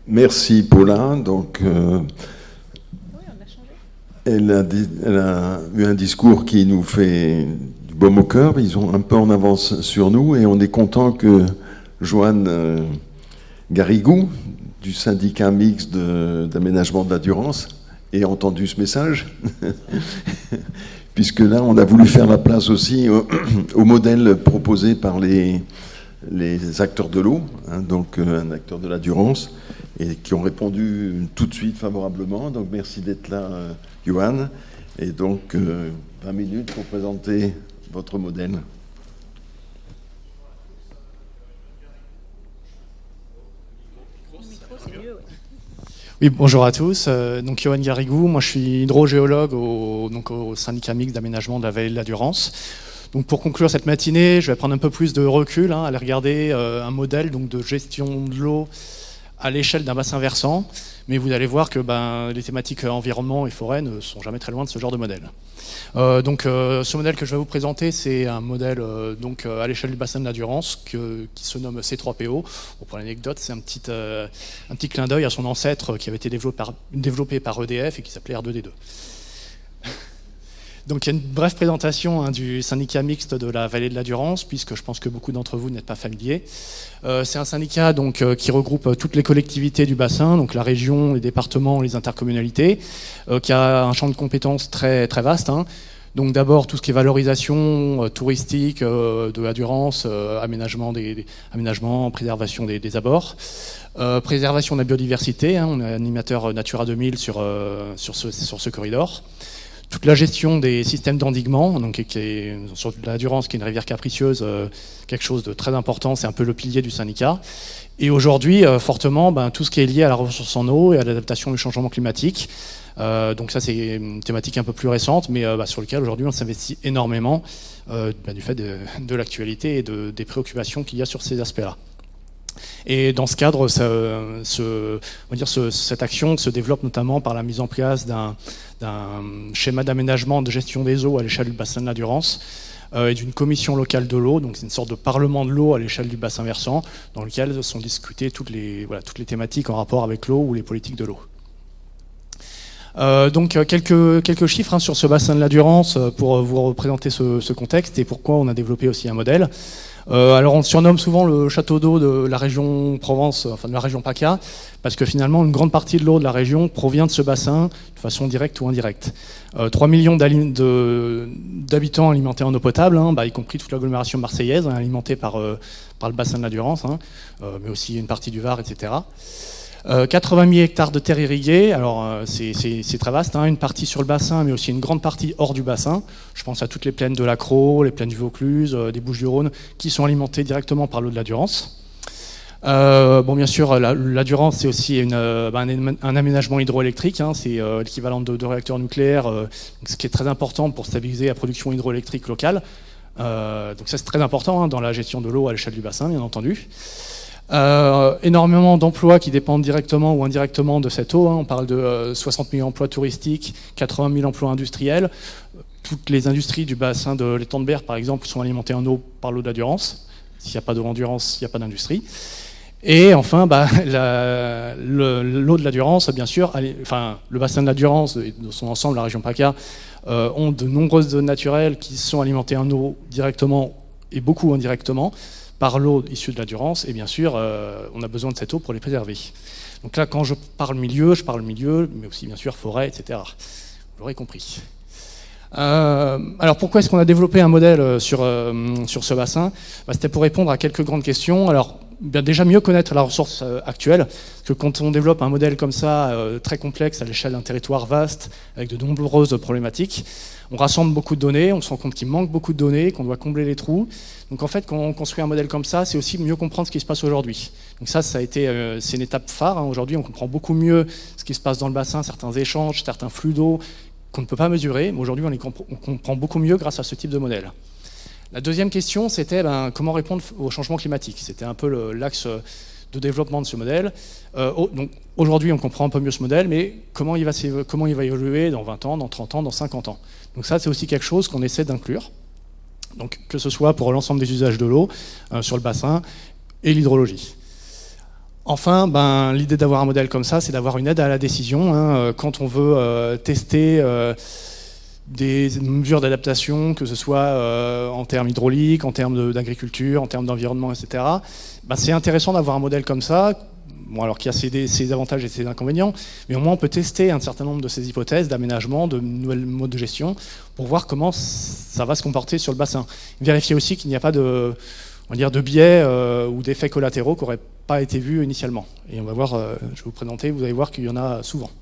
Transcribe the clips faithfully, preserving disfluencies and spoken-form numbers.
Merci Paula. Donc, euh, elle, a dit, elle a eu un discours qui nous fait du baume au cœur. Ils sont un peu en avance sur nous et on est content que Joanne euh, Garrigou, du syndicat mixte d'aménagement de, de la Durance, ait entendu ce message. Puisque là, on a voulu faire la place aussi au, au modèle proposé par les, les acteurs de l'eau, hein, donc euh, un acteur de la Durance, et qui ont répondu tout de suite favorablement. Donc merci d'être là, euh, Johan. Et donc, euh, vingt minutes pour présenter votre modèle. Oui, bonjour à tous. Euh, donc, Johan Garrigou, moi je suis hydrogéologue au, donc, au syndicat mixte d'aménagement de la vallée de la Durance. Donc, pour conclure cette matinée, je vais prendre un peu plus de recul, hein, aller regarder euh, un modèle donc, de gestion de l'eau à l'échelle d'un bassin versant. Mais vous allez voir que ben, les thématiques environnement et forêt ne sont jamais très loin de ce genre de modèle. Euh, donc, euh, ce modèle que je vais vous présenter, c'est un modèle euh, donc, euh, à l'échelle du bassin de la Durance que, qui se nomme C trois P O. Bon, pour l'anecdote, c'est un petit, euh, un petit clin d'œil à son ancêtre qui avait été développé par, développé par E D F et qui s'appelait R deux D deux. Donc il y a une brève présentation hein, du syndicat mixte de la vallée de la Durance, puisque je pense que beaucoup d'entre vous n'êtes pas familiers. Euh, c'est un syndicat donc, euh, qui regroupe euh, toutes les collectivités du bassin, donc la région, les départements, les intercommunalités, euh, qui a un champ de compétences très, très vaste. Hein. Donc d'abord tout ce qui est valorisation euh, touristique euh, de la Durance, euh, aménagement, des, des, aménagement, préservation des, des abords, euh, préservation de la biodiversité, hein, on est animateur Natura deux mille sur, euh, sur, ce, sur ce corridor. Toute la gestion des systèmes d'endiguement, donc qui est sur la Durance, qui est une rivière capricieuse, euh, quelque chose de très important, c'est un peu le pilier du syndicat. Et aujourd'hui, euh, fortement, ben, tout ce qui est lié à la ressource en eau et à l'adaptation du changement climatique. Euh, donc ça, c'est une thématique un peu plus récente, mais euh, bah, sur laquelle aujourd'hui on s'investit énormément euh, bah, du fait de, de l'actualité et de, des préoccupations qu'il y a sur ces aspects-là. Et dans ce cadre, ça, ce, on va dire ce, cette action se développe notamment par la mise en place d'un schéma d'aménagement de gestion des eaux à l'échelle du bassin de la Durance euh, et d'une commission locale de l'eau, donc c'est une sorte de parlement de l'eau à l'échelle du bassin versant, dans lequel sont discutées toutes les, voilà, toutes les thématiques en rapport avec l'eau ou les politiques de l'eau. Euh, donc quelques, quelques chiffres hein, sur ce bassin de la Durance pour vous représenter ce, ce contexte et pourquoi on a développé aussi un modèle. Euh, alors on surnomme souvent le château d'eau de la région Provence, enfin de la région PACA, parce que finalement une grande partie de l'eau de la région provient de ce bassin de façon directe ou indirecte. Euh, trois millions d'habitants alimentés en eau potable, hein, bah, y compris toute l'agglomération marseillaise, hein, alimentée par, euh, par le bassin de la Durance, hein, euh, mais aussi une partie du Var, et cetera. Euh, quatre-vingt mille hectares de terres irriguées, alors euh, c'est très vaste, hein, une partie sur le bassin, mais aussi une grande partie hors du bassin. Je pense à toutes les plaines de l'Accro, les plaines du Vaucluse, euh, des Bouches-du-Rhône, qui sont alimentées directement par l'eau de la Durance. Euh, bon, bien sûr, la, la Durance, c'est aussi une, euh, un, un aménagement hydroélectrique, hein, c'est euh, l'équivalent de, de réacteurs nucléaires, euh, ce qui est très important pour stabiliser la production hydroélectrique locale. Euh, donc ça, c'est très important hein, dans la gestion de l'eau à l'échelle du bassin, bien entendu. Euh, énormément d'emplois qui dépendent directement ou indirectement de cette eau. Hein. On parle de euh, soixante mille emplois touristiques, quatre-vingt mille emplois industriels. Toutes les industries du bassin de l'étang de Berre, par exemple, sont alimentées en eau par l'eau de la Durance. S'il n'y a pas d'eau en Durance, il n'y a pas d'industrie. Et enfin, bah, l'eau de la Durance, bien sûr, enfin, le bassin de la Durance et de son ensemble, la région PACA, euh, ont de nombreuses zones naturelles qui sont alimentées en eau directement et beaucoup indirectement par l'eau issue de la Durance, et bien sûr, euh, on a besoin de cette eau pour les préserver. Donc là, quand je parle milieu, je parle milieu, mais aussi bien sûr forêt, et cetera. Vous l'aurez compris. Euh, alors pourquoi est-ce qu'on a développé un modèle sur, euh, sur ce bassin? Bah, c'était pour répondre à quelques grandes questions. Alors, bien, déjà mieux connaître la ressource euh, actuelle, parce que quand on développe un modèle comme ça, euh, très complexe, à l'échelle d'un territoire vaste, avec de nombreuses problématiques, on rassemble beaucoup de données, on se rend compte qu'il manque beaucoup de données, qu'on doit combler les trous. Donc en fait, quand on construit un modèle comme ça, c'est aussi mieux comprendre ce qui se passe aujourd'hui. Donc ça, ça a été, euh, c'est une étape phare. Hein. Aujourd'hui, on comprend beaucoup mieux ce qui se passe dans le bassin, certains échanges, certains flux d'eau qu'on ne peut pas mesurer. Mais aujourd'hui, on, comp on comprend beaucoup mieux grâce à ce type de modèle. La deuxième question, c'était ben, comment répondre au changement climatique. C'était un peu l'axe de développement de ce modèle. Euh, donc aujourd'hui, on comprend un peu mieux ce modèle, mais comment il va, comment il va évoluer dans vingt ans, dans trente ans, dans cinquante ans. Donc ça, c'est aussi quelque chose qu'on essaie d'inclure. Donc que ce soit pour l'ensemble des usages de l'eau euh, sur le bassin et l'hydrologie. Enfin, ben, l'idée d'avoir un modèle comme ça, c'est d'avoir une aide à la décision. Hein, quand on veut euh, tester euh, des mesures d'adaptation, que ce soit euh, en termes hydrauliques, en termes d'agriculture, en termes d'environnement, et cetera. Ben, c'est intéressant d'avoir un modèle comme ça, bon, alors qu'il y a ses, ses avantages et ses inconvénients, mais au moins on peut tester un certain nombre de ces hypothèses d'aménagement, de nouvelles modes de gestion, pour voir comment ça va se comporter sur le bassin. Vérifier aussi qu'il n'y a pas de, on va dire, de biais euh, ou d'effets collatéraux qui n'auraient pas été vus initialement. Et on va voir, euh, je vais vous présenter, vous allez voir qu'il y en a souvent.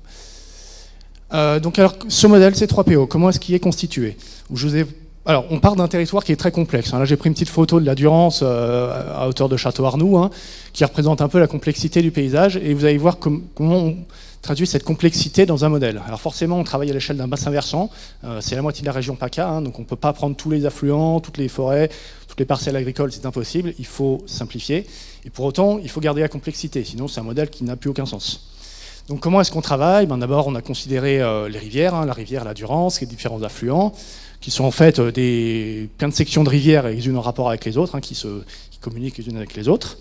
Euh, donc alors, ce modèle C trois P O, comment est-ce qu'il est constitué? Je vous ai... Alors, on part d'un territoire qui est très complexe. Là, j'ai pris une petite photo de la Durance euh, à hauteur de Château-Arnoux, hein, qui représente un peu la complexité du paysage, et vous allez voir com comment on traduit cette complexité dans un modèle. Alors forcément, on travaille à l'échelle d'un bassin versant, euh, c'est la moitié de la région PACA, hein, donc on ne peut pas prendre tous les affluents, toutes les forêts, toutes les parcelles agricoles, c'est impossible, il faut simplifier, et pour autant, il faut garder la complexité, sinon c'est un modèle qui n'a plus aucun sens. Donc comment est-ce qu'on travaille? Ben, d'abord, on a considéré euh, les rivières, hein, la rivière, la Durance, les différents affluents, qui sont en fait des, plein de sections de rivières les unes en rapport avec les autres, hein, qui, se, qui communiquent les unes avec les autres.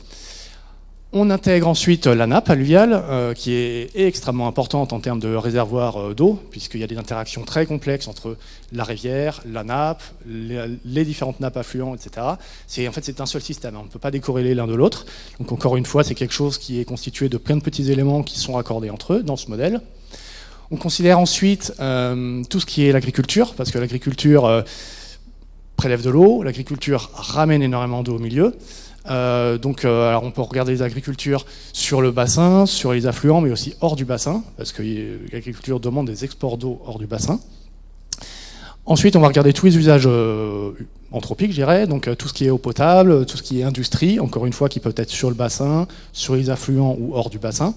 On intègre ensuite la nappe alluviale, euh, qui est, est extrêmement importante en termes de réservoir euh, d'eau, puisqu'il y a des interactions très complexes entre la rivière, la nappe, les, les différentes nappes affluents, et cetera. En fait, c'est un seul système, hein, on ne peut pas décorréler l'un de l'autre. Donc encore une fois, c'est quelque chose qui est constitué de plein de petits éléments qui sont raccordés entre eux dans ce modèle. On considère ensuite euh, tout ce qui est l'agriculture, parce que l'agriculture euh, prélève de l'eau, l'agriculture ramène énormément d'eau au milieu. Euh, donc euh, alors on peut regarder les agricultures sur le bassin, sur les affluents, mais aussi hors du bassin, parce que l'agriculture demande des exports d'eau hors du bassin. Ensuite, on va regarder tous les usages euh, anthropiques, je dirais, donc euh, tout ce qui est eau potable, tout ce qui est industrie, encore une fois, qui peut être sur le bassin, sur les affluents ou hors du bassin.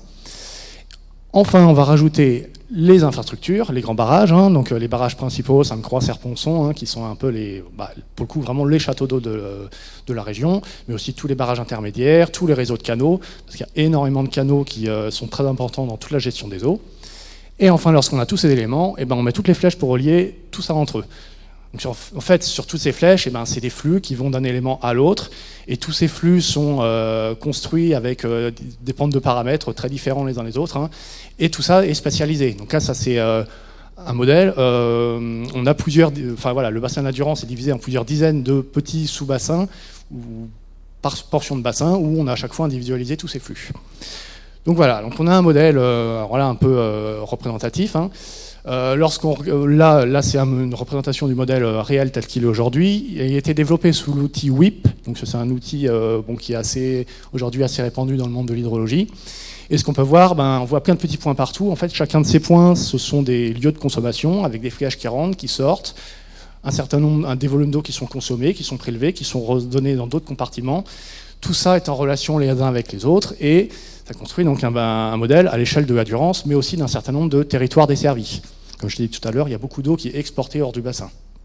Enfin, on va rajouter les infrastructures, les grands barrages, hein, donc euh, les barrages principaux, Sainte-Croix, Serponçon, hein, qui sont un peu les, bah, pour le coup, vraiment les châteaux d'eau de, de la région, mais aussi tous les barrages intermédiaires, tous les réseaux de canaux, parce qu'il y a énormément de canaux qui euh, sont très importants dans toute la gestion des eaux. Et enfin, lorsqu'on a tous ces éléments, eh ben, on met toutes les flèches pour relier tout ça entre eux. Donc, en fait, sur toutes ces flèches, eh ben, c'est des flux qui vont d'un élément à l'autre, et tous ces flux sont euh, construits avec euh, des pentes de paramètres très différents les uns les autres, hein, et tout ça est spatialisé. Donc là, ça c'est euh, un modèle. Euh, on a plusieurs, enfin voilà, le bassin de la Durance est divisé en plusieurs dizaines de petits sous-bassins ou par portion de bassin où on a à chaque fois individualisé tous ces flux. Donc voilà, donc on a un modèle, euh, voilà, un peu euh, représentatif. Hein. Euh, lorsqu'on, là, là c'est une représentation du modèle réel tel qu'il est aujourd'hui. Il a été développé sous l'outil W I P, donc c'est un outil euh, bon, qui est assez, aujourd'hui assez répandu dans le monde de l'hydrologie. Et ce qu'on peut voir, ben, on voit plein de petits points partout. En fait, chacun de ces points, ce sont des lieux de consommation avec des fléchages qui rentrent, qui sortent, un certain nombre, un, des volumes d'eau qui sont consommés, qui sont prélevés, qui sont redonnés dans d'autres compartiments. Tout ça est en relation les uns avec les autres et ça construit donc un, un modèle à l'échelle de la Durance, mais aussi d'un certain nombre de territoires desservis. Comme je l'ai dit tout à l'heure, il y a beaucoup d'eau qui est exportée hors du bassin.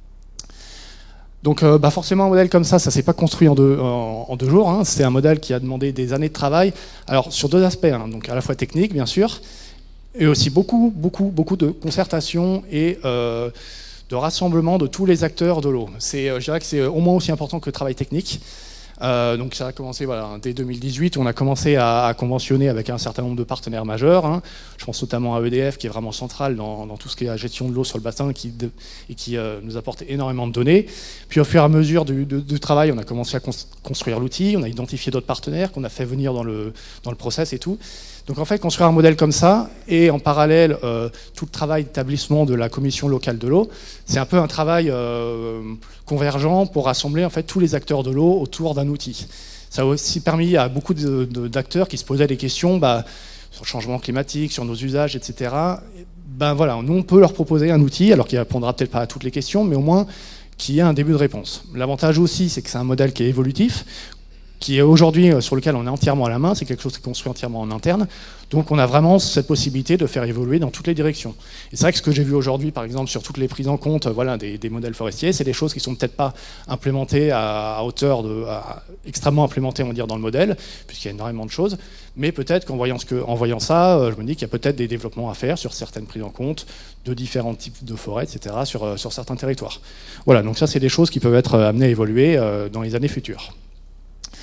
Donc euh, bah forcément un modèle comme ça, ça ne s'est pas construit en deux, en, en deux jours. Hein. C'est un modèle qui a demandé des années de travail. Alors sur deux aspects, hein, donc à la fois technique bien sûr, et aussi beaucoup, beaucoup, beaucoup de concertation et euh, de rassemblement de tous les acteurs de l'eau. Euh, je dirais que c'est au moins aussi important que le travail technique. Euh, donc ça a commencé voilà, dès deux mille dix-huit, on a commencé à, à conventionner avec un certain nombre de partenaires majeurs. Hein. Je pense notamment à E D F qui est vraiment central dans, dans tout ce qui est la gestion de l'eau sur le bassin qui, de, et qui euh, nous apporte énormément de données. Puis au fur et à mesure du, du, du travail, on a commencé à construire l'outil, on a identifié d'autres partenaires qu'on a fait venir dans le, dans le process et tout. Donc en fait, construire un modèle comme ça, et en parallèle, euh, tout le travail d'établissement de la commission locale de l'eau, c'est un peu un travail euh, convergent pour rassembler en fait tous les acteurs de l'eau autour d'un outil. Ça a aussi permis à beaucoup d'acteurs qui se posaient des questions bah, sur le changement climatique, sur nos usages, et cetera. Ben voilà, nous on peut leur proposer un outil, alors qu'il ne répondra peut-être pas à toutes les questions, mais au moins qui ait un début de réponse. L'avantage aussi, c'est que c'est un modèle qui est évolutif, qui est aujourd'hui sur lequel on est entièrement à la main, c'est quelque chose qui est construit entièrement en interne, donc on a vraiment cette possibilité de faire évoluer dans toutes les directions. Et c'est vrai que ce que j'ai vu aujourd'hui, par exemple, sur toutes les prises en compte voilà, des, des modèles forestiers, c'est des choses qui ne sont peut-être pas implémentées à, à hauteur de, à, extrêmement implémentées, on va dire, dans le modèle, puisqu'il y a énormément de choses, mais peut-être qu'en voyant, ce que, en voyant ça, je me dis qu'il y a peut-être des développements à faire sur certaines prises en compte de différents types de forêts, et cetera, sur, sur certains territoires. Voilà, donc ça, c'est des choses qui peuvent être amenées à évoluer dans les années futures.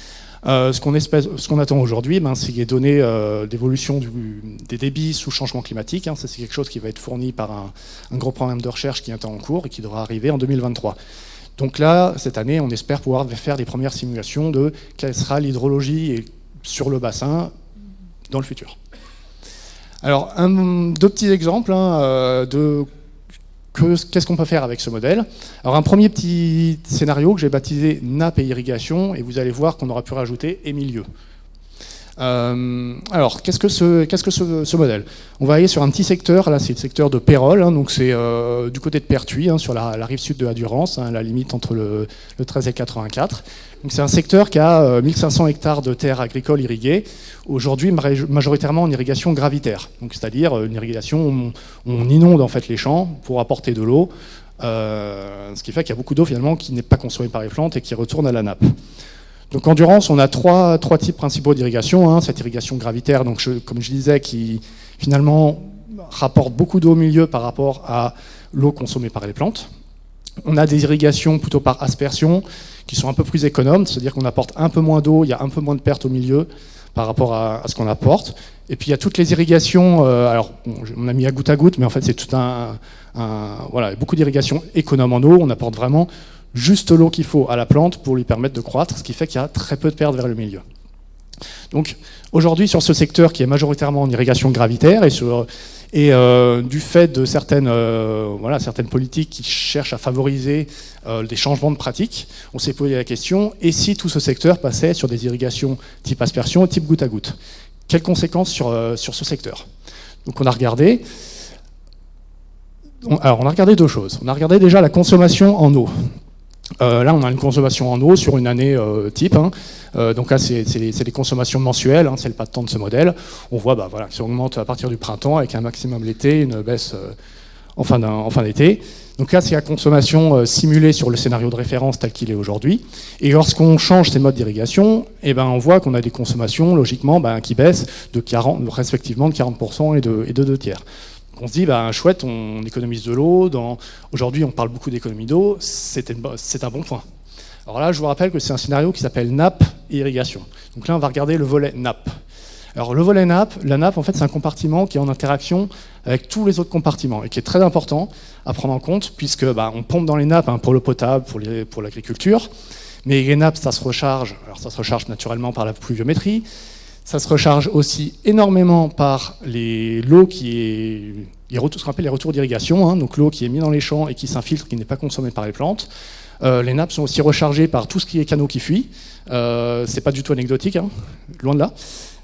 Euh, ce qu'on ce qu'on attend aujourd'hui, ben, c'est les données euh, d'évolution des débits sous changement climatique. Hein. Ça, c'est quelque chose qui va être fourni par un, un gros programme de recherche qui est en cours et qui devra arriver en deux mille vingt-trois. Donc là, cette année, on espère pouvoir faire des premières simulations de quelle sera l'hydrologie sur le bassin dans le futur. Alors, un, deux petits exemples hein, euh, de qu'est-ce qu'on peut faire avec ce modèle. Alors, un premier petit scénario que j'ai baptisé nappe et irrigation, et vous allez voir qu'on aura pu rajouter et milieu. Euh, alors, qu'est-ce que, ce, qu'est-ce que ce, ce modèle? On va aller sur un petit secteur, là c'est le secteur de Pérol, hein, donc c'est euh, du côté de Pertuis, hein, sur la, la rive sud de la Durance, hein, la limite entre le, le treize et le quatre-vingt-quatre. Donc c'est un secteur qui a euh, mille cinq cents hectares de terres agricoles irriguées, aujourd'hui majoritairement en irrigation gravitaire, donc c'est-à-dire une irrigation où on, on inonde en fait les champs pour apporter de l'eau, euh, ce qui fait qu'il y a beaucoup d'eau finalement qui n'est pas consommée par les plantes et qui retourne à la nappe. Donc en Durance, on a trois, trois types principaux d'irrigation. Hein. Cette irrigation gravitaire, donc je, comme je disais, qui finalement rapporte beaucoup d'eau au milieu par rapport à l'eau consommée par les plantes. On a des irrigations plutôt par aspersion, qui sont un peu plus économes, c'est-à-dire qu'on apporte un peu moins d'eau, il y a un peu moins de pertes au milieu par rapport à, à ce qu'on apporte. Et puis il y a toutes les irrigations, euh, alors bon, on a mis à goutte à goutte, mais en fait c'est tout un, un voilà, beaucoup d'irrigations économes en eau, on apporte vraiment juste l'eau qu'il faut à la plante pour lui permettre de croître, ce qui fait qu'il y a très peu de pertes vers le milieu. Donc aujourd'hui sur ce secteur qui est majoritairement en irrigation gravitaire et, sur, et euh, du fait de certaines, euh, voilà, certaines politiques qui cherchent à favoriser euh, des changements de pratiques, on s'est posé la question, et si tout ce secteur passait sur des irrigations type aspersion, type goutte à goutte? Quelles conséquences sur, euh, sur ce secteur? Donc on a regardé, on, alors on a regardé deux choses. On a regardé déjà la consommation en eau. Euh, là, on a une consommation en eau sur une année euh, type. Hein. Euh, donc là, c'est des consommations mensuelles, hein, c'est le pas de temps de ce modèle. On voit bah, voilà, que ça augmente à partir du printemps avec un maximum l'été, une baisse euh, en fin en fin d'été. Donc là, c'est la consommation euh, simulée sur le scénario de référence tel qu'il est aujourd'hui. Et lorsqu'on change ces modes d'irrigation, eh ben, on voit qu'on a des consommations, logiquement, ben, qui baissent de quarante, respectivement de quarante pour cent et de, et de deux tiers. On se dit, bah, chouette, on économise de l'eau. Aujourd'hui, on parle beaucoup d'économie d'eau. C'est un bon point. Alors là, je vous rappelle que c'est un scénario qui s'appelle nappe et irrigation. Donc là, on va regarder le volet nappe. Alors le volet nappe, la nappe, en fait, c'est un compartiment qui est en interaction avec tous les autres compartiments et qui est très important à prendre en compte puisque bah, on pompe dans les nappes hein, pour l'eau potable, pour, les, pour l'agriculture. Mais les nappes, ça se recharge. Alors ça se recharge naturellement par la pluviométrie. Ça se recharge aussi énormément par l'eau qui est, les retours, ce qu'on appelle les retours d'irrigation, hein, donc l'eau qui est mise dans les champs et qui s'infiltre, qui n'est pas consommée par les plantes. Euh, les nappes sont aussi rechargées par tout ce qui est canaux qui fuient. Euh, c'est pas du tout anecdotique, hein, loin de là.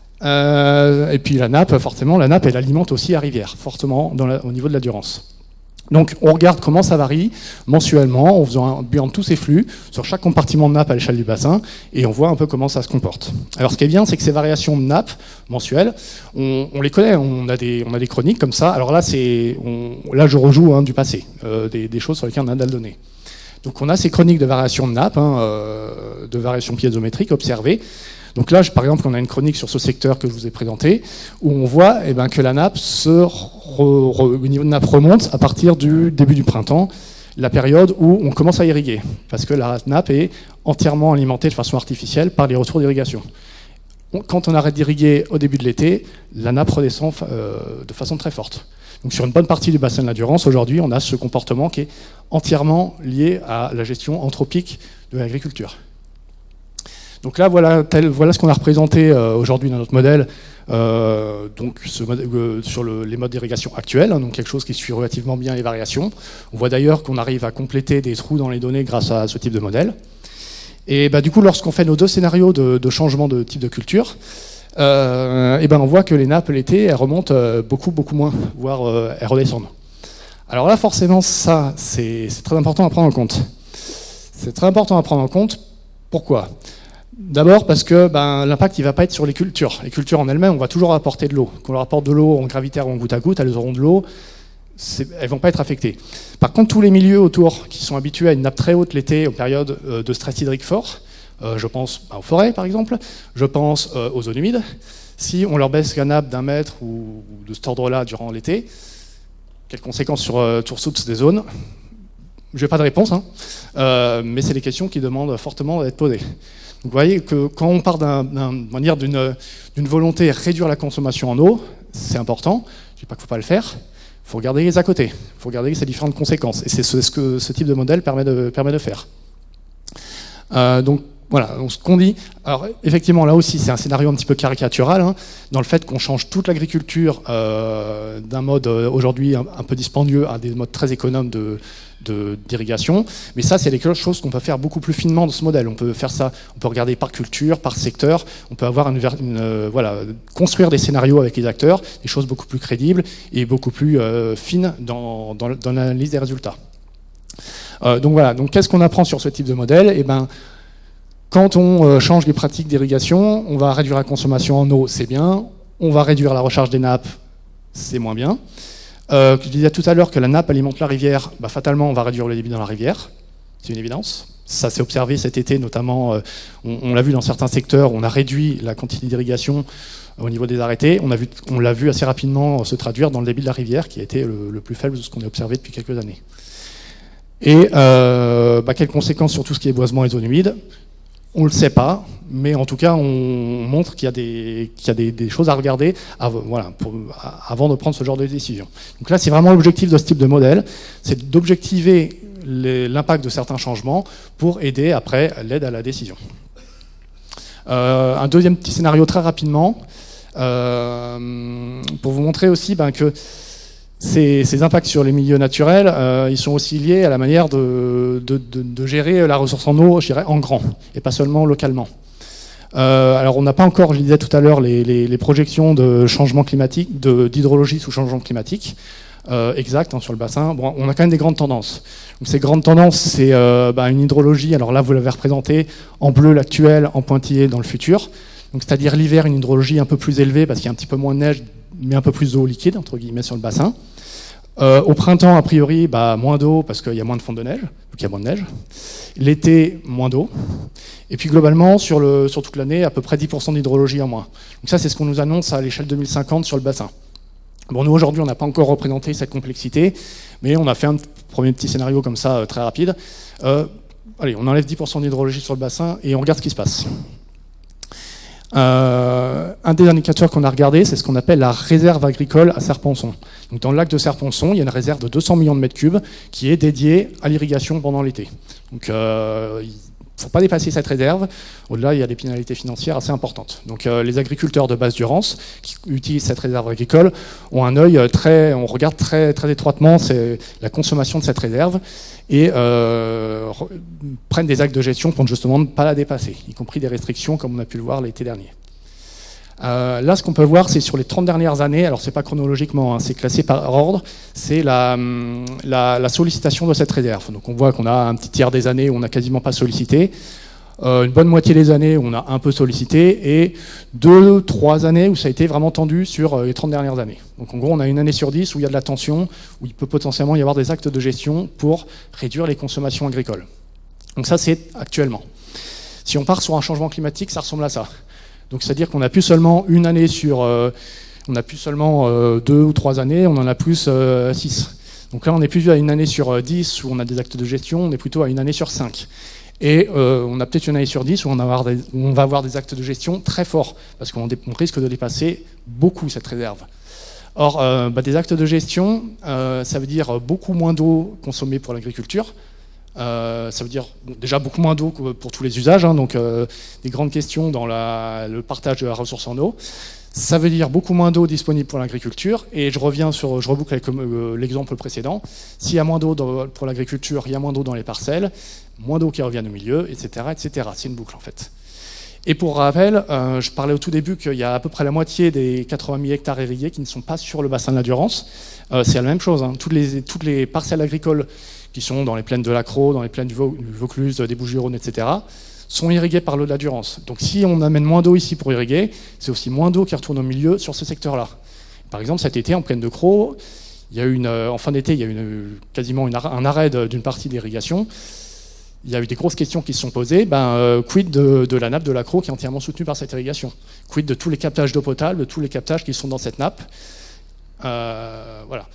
Euh, et puis la nappe, forcément, la nappe, elle alimente aussi la rivière, fortement dans la, au niveau de la Durance. Donc on regarde comment ça varie mensuellement en faisant un bilan de tous ces flux sur chaque compartiment de nappe à l'échelle du bassin et on voit un peu comment ça se comporte. Alors ce qui est bien, c'est que ces variations de nappe mensuelles, on, on les connaît, on a, des, on a des chroniques comme ça. Alors là, on, là je rejoue hein, du passé, euh, des, des choses sur lesquelles on a de la donnée. Donc on a ces chroniques de variations de nappe, hein, euh, de variations piézométriques observées. Donc là, par exemple, on a une chronique sur ce secteur que je vous ai présenté, où on voit eh ben, que la nappe se re, re, le niveau de nappe remonte à partir du début du printemps, la période où on commence à irriguer, parce que la nappe est entièrement alimentée de façon artificielle par les retours d'irrigation. Quand on arrête d'irriguer au début de l'été, la nappe redescend euh, de façon très forte. Donc sur une bonne partie du bassin de la Durance, aujourd'hui, on a ce comportement qui est entièrement lié à la gestion anthropique de l'agriculture. Donc là, voilà, tel, voilà ce qu'on a représenté euh, aujourd'hui dans notre modèle, euh, donc ce modèle, euh, sur le, les modes d'irrigation actuels, hein, donc quelque chose qui suit relativement bien les variations. On voit d'ailleurs qu'on arrive à compléter des trous dans les données grâce à ce type de modèle. Et bah, du coup, lorsqu'on fait nos deux scénarios de, de changement de type de culture, euh, et ben on voit que les nappes l'été, elles remontent euh, beaucoup, beaucoup moins, voire euh, elles redescendent. Alors là, forcément, ça, c'est très important à prendre en compte. C'est très important à prendre en compte. Pourquoi ? D'abord parce que ben, l'impact il ne va pas être sur les cultures. Les cultures en elles-mêmes, on va toujours apporter de l'eau. Qu'on leur apporte de l'eau en gravitaire ou en goutte à goutte, elles auront de l'eau, elles ne vont pas être affectées. Par contre, tous les milieux autour qui sont habitués à une nappe très haute l'été, aux périodes de stress hydrique fort, euh, je pense ben, aux forêts par exemple, je pense euh, aux zones humides, si on leur baisse la nappe d'un mètre ou de cet ordre-là durant l'été, quelles conséquences sur, euh, sur toutes ces zones? je n'ai pas de réponse, hein, euh, mais c'est des questions qui demandent fortement d'être posées. Donc vous voyez que quand on part d'un, d'un, d'une, d'une volonté de réduire la consommation en eau, c'est important, je ne dis pas qu'il ne faut pas le faire, il faut regarder les à côté, il faut regarder ces différentes conséquences, et c'est ce, ce que ce type de modèle permet de, permet de faire. Euh, donc voilà, donc ce qu'on dit, alors effectivement là aussi c'est un scénario un petit peu caricatural, hein, dans le fait qu'on change toute l'agriculture euh, d'un mode euh, aujourd'hui un, un peu dispendieux à des modes très économes de, de, d'irrigation, mais ça c'est des choses qu'on peut faire beaucoup plus finement dans ce modèle. On peut faire ça, on peut regarder par culture, par secteur, on peut avoir une, une euh, voilà, construire des scénarios avec les acteurs, des choses beaucoup plus crédibles et beaucoup plus euh, fines dans, dans, dans l'analyse des résultats. Euh, donc voilà, donc qu'est-ce qu'on apprend sur ce type de modèle? Eh ben, quand on change les pratiques d'irrigation, on va réduire la consommation en eau, c'est bien. On va réduire la recharge des nappes, c'est moins bien. Euh, je disais tout à l'heure que la nappe alimente la rivière, bah, fatalement on va réduire le débit dans la rivière, c'est une évidence. Ça s'est observé cet été, notamment, euh, on, on l'a vu dans certains secteurs, on a réduit la quantité d'irrigation au niveau des arrêtés. On, a vu, on l'a vu assez rapidement se traduire dans le débit de la rivière, qui a été le, le plus faible de ce qu'on a observé depuis quelques années. Et euh, bah, quelles conséquences sur tout ce qui est boisement et zones humides? On ne le sait pas, mais en tout cas, on montre qu'il y a des, qu'il y a des, des choses à regarder avant, voilà, pour, avant de prendre ce genre de décision. Donc là, c'est vraiment l'objectif de ce type de modèle, c'est d'objectiver les, l'impact de certains changements pour aider après l'aide à la décision. Euh, un deuxième petit scénario très rapidement, euh, pour vous montrer aussi ben, que Ces, ces impacts sur les milieux naturels, euh, ils sont aussi liés à la manière de, de, de, de gérer la ressource en eau, je dirais, en grand, et pas seulement localement. Euh, alors on n'a pas encore, je le disais tout à l'heure, les, les, les projections de changement climatique, de, d'hydrologie sous changement climatique, euh, exact hein, sur le bassin. Bon, on a quand même des grandes tendances. Donc, ces grandes tendances, c'est euh, bah, une hydrologie, alors là vous l'avez représenté en bleu l'actuel, en pointillé dans le futur. Donc c'est-à-dire l'hiver, une hydrologie un peu plus élevée parce qu'il y a un petit peu moins de neige, mais un peu plus d'eau liquide, entre guillemets, sur le bassin. Euh, au printemps, a priori, bah, moins d'eau parce qu'il y a moins de fonte de neige, donc il y a moins de neige. L'été, moins d'eau. Et puis globalement, sur, le, sur toute l'année, à peu près dix pour cent d'hydrologie en moins. Donc ça, c'est ce qu'on nous annonce à l'échelle deux mille cinquante sur le bassin. Bon, nous, aujourd'hui, on n'a pas encore représenté cette complexité, mais on a fait un premier petit scénario comme ça, euh, très rapide. Euh, allez, on enlève dix pour cent d'hydrologie sur le bassin et on regarde ce qui se passe. Euh, un des indicateurs qu'on a regardé, c'est ce qu'on appelle la réserve agricole à Serre-Ponçon. Donc, dans le lac de Serre-Ponçon, il y a une réserve de deux cents millions de mètres cubes qui est dédiée à l'irrigation pendant l'été. Donc, euh, il ne faut pas dépasser cette réserve. Au-delà, il y a des pénalités financières assez importantes. Donc, euh, les agriculteurs de Basse-Durance qui utilisent cette réserve agricole ont un œil très, on regarde très, très étroitement c'est la consommation de cette réserve et euh, prennent des actes de gestion pour justement ne pas la dépasser, y compris des restrictions comme on a pu le voir l'été dernier. Euh, là, ce qu'on peut voir, c'est sur les trente dernières années, alors c'est pas chronologiquement, hein, c'est classé par ordre, c'est la, la, la sollicitation de cette réserve. Donc on voit qu'on a un petit tiers des années où on n'a quasiment pas sollicité, euh, une bonne moitié des années où on a un peu sollicité, et deux, trois années où ça a été vraiment tendu sur les trente dernières années. Donc en gros, on a une année sur dix où il y a de la tension, où il peut potentiellement y avoir des actes de gestion pour réduire les consommations agricoles. Donc ça, c'est actuellement. Si on part sur un changement climatique, ça ressemble à ça. Donc c'est-à-dire qu'on n'a plus seulement une année sur, euh, on n'a plus seulement euh, deux ou trois années, on en a plus euh, six. Donc là, on n'est plus à une année sur euh, dix où on a des actes de gestion, on est plutôt à une année sur cinq. Et euh, on a peut-être une année sur dix où on, avoir des, où on va avoir des actes de gestion très forts, parce qu'on on risque de dépasser beaucoup cette réserve. Or, euh, bah, des actes de gestion, euh, ça veut dire beaucoup moins d'eau consommée pour l'agriculture. Euh, ça veut dire bon, déjà beaucoup moins d'eau pour tous les usages, hein, donc euh, des grandes questions dans la, le partage de la ressource en eau. Ça veut dire beaucoup moins d'eau disponible pour l'agriculture, et je reviens sur, je reboucle avec euh, l'exemple précédent. S'il y a moins d'eau pour l'agriculture, il y a moins d'eau dans les parcelles, moins d'eau qui revient au milieu, et cetera, et cetera. C'est une boucle en fait. Et pour rappel, euh, je parlais au tout début qu'il y a à peu près la moitié des quatre-vingt mille hectares irrigués qui ne sont pas sur le bassin de la Durance. Euh, c'est la même chose, hein. Toutes les, toutes les parcelles agricoles qui sont dans les plaines de l'Accro, dans les plaines du Vaucluse, des Bouches-du-Rhône, et cetera, sont irriguées par l'eau de la Durance. Donc si on amène moins d'eau ici pour irriguer, c'est aussi moins d'eau qui retourne au milieu sur ce secteur-là. Par exemple, cet été, en plaine de Crau, il y a eu une, en fin d'été, il y a eu une, quasiment une, un arrêt d'une partie d'irrigation. Il y a eu des grosses questions qui se sont posées. Ben, euh, quid de, de la nappe de l'Accro qui est entièrement soutenue par cette irrigation? Quid de tous les captages d'eau potable, de tous les captages qui sont dans cette nappe? euh, Voilà.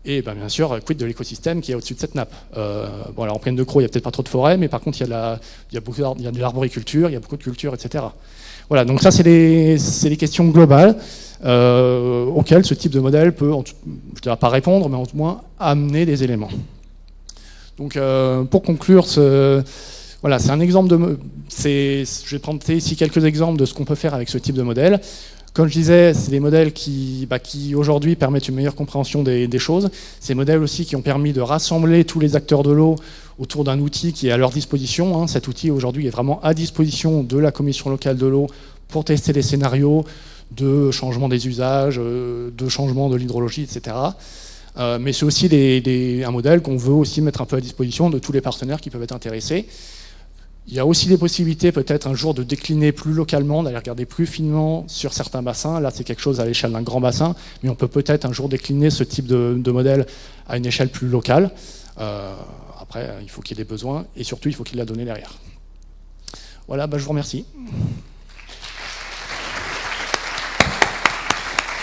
Et ben, bien sûr, quid de l'écosystème qui est au-dessus de cette nappe. euh, Bon, alors en plaine de Crau, il n'y a peut-être pas trop de forêt, mais par contre, il y a de, la, il y a beaucoup il y a de l'arboriculture, il y a beaucoup de culture, et cetera. Voilà, donc ça, c'est des, c'est des questions globales euh, auxquelles ce type de modèle peut, je ne dirais pas répondre, mais au moins amener des éléments. Donc, euh, pour conclure, ce, voilà, c'est un exemple de. Je vais prendre ici quelques exemples de ce qu'on peut faire avec ce type de modèle. Comme je disais, c'est des modèles qui, bah, qui aujourd'hui permettent une meilleure compréhension des, des choses. C'est des modèles aussi qui ont permis de rassembler tous les acteurs de l'eau autour d'un outil qui est à leur disposition. Hein. Cet outil aujourd'hui est vraiment à disposition de la commission locale de l'eau pour tester les scénarios de changement des usages, de changement de l'hydrologie, et cetera. Euh, mais c'est aussi des, des, un modèle qu'on veut aussi mettre un peu à disposition de tous les partenaires qui peuvent être intéressés. Il y a aussi des possibilités peut-être un jour de décliner plus localement, d'aller regarder plus finement sur certains bassins. Là, c'est quelque chose à l'échelle d'un grand bassin, mais on peut peut-être un jour décliner ce type de, de modèle à une échelle plus locale. Euh, après, il faut qu'il y ait des besoins et surtout, il faut qu'il y ait la donnée derrière. Voilà, bah, je vous remercie.